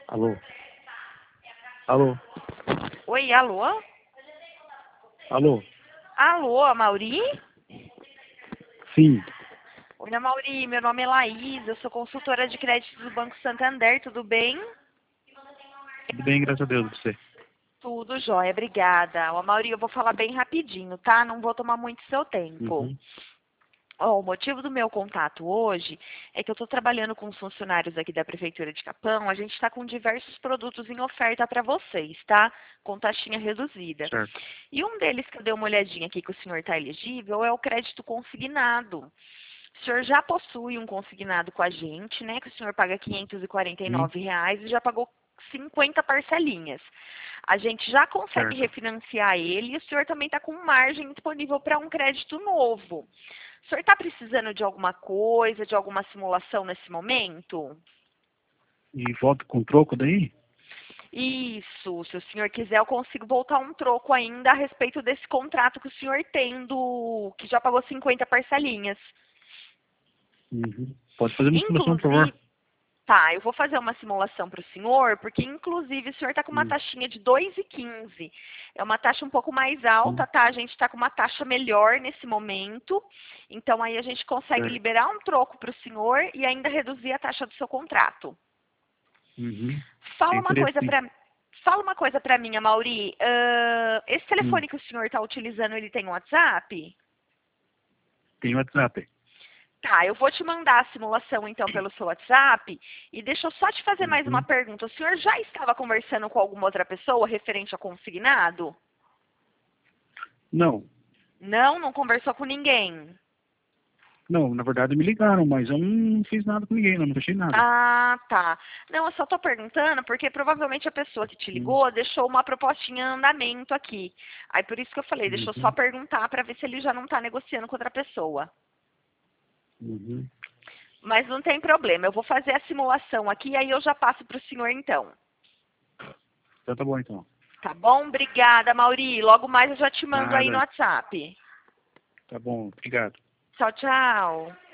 Alô? Alô? Oi, alô? Alô? Alô, Amauri? Sim. Oi, Amauri, meu nome é Laís, eu sou consultora de crédito do Banco Santander, tudo bem? Tudo bem, graças a Deus, você. Tudo jóia, obrigada. Ô, Amauri, eu vou falar bem rapidinho, tá? Não vou tomar muito seu tempo. Uhum. Ó, o motivo do meu contato hoje é que eu estou trabalhando com os funcionários aqui da Prefeitura de Capão. A gente está com diversos produtos em oferta para vocês, tá? Com taxinha reduzida. Certo. E um deles que eu dei uma olhadinha aqui que o senhor está elegível é o crédito consignado. O senhor já possui um consignado com a gente, né? Que o senhor paga R$ 549 e já pagou 50 parcelinhas. A gente já consegue Certo. refinanciar ele e o senhor também está com margem disponível para um crédito novo. O senhor está precisando de alguma coisa, de alguma simulação nesse momento? E volta com troco daí? Isso, se o senhor quiser, eu consigo voltar um troco ainda a respeito desse contrato que o senhor tem que já pagou 50 parcelinhas. Uhum. Pode fazer uma simulação, por Inclusive, favor. tá, eu vou fazer uma simulação para o senhor, porque inclusive o senhor está com uma Hum. taxinha de 2,15. É uma taxa um pouco mais Hum. alta, tá? A gente está com uma taxa melhor nesse momento. Então aí a gente consegue Certo. liberar um troco para o senhor e ainda reduzir a taxa do seu contrato. Uhum. Fala Tem uma interesse, coisa sim. para Fala uma coisa para mim, Amauri. Esse Hum. telefone que o senhor está utilizando, ele tem WhatsApp? Tem WhatsApp. Tá, eu vou te mandar a simulação então pelo seu WhatsApp e deixa eu só te fazer mais uma Uhum. pergunta. O senhor já estava conversando com alguma outra pessoa referente a consignado? Não. Não, não conversou com ninguém. Não, na verdade me ligaram, mas eu não fiz nada com ninguém, não fechei nada. Ah, tá. Não, eu só tô perguntando porque provavelmente a pessoa que te Hum. ligou deixou uma propostinha em andamento aqui. Aí por isso que eu falei, deixa eu só Uhum. perguntar para ver se ele já não tá negociando com outra pessoa. Uhum. Mas não tem problema, eu vou fazer a simulação aqui e aí eu já passo para o senhor então. Então tá bom, então. Tá bom? Obrigada, Mauri. Logo mais eu já te mando aí no Nada. WhatsApp. Tá bom, obrigado. Tchau, tchau.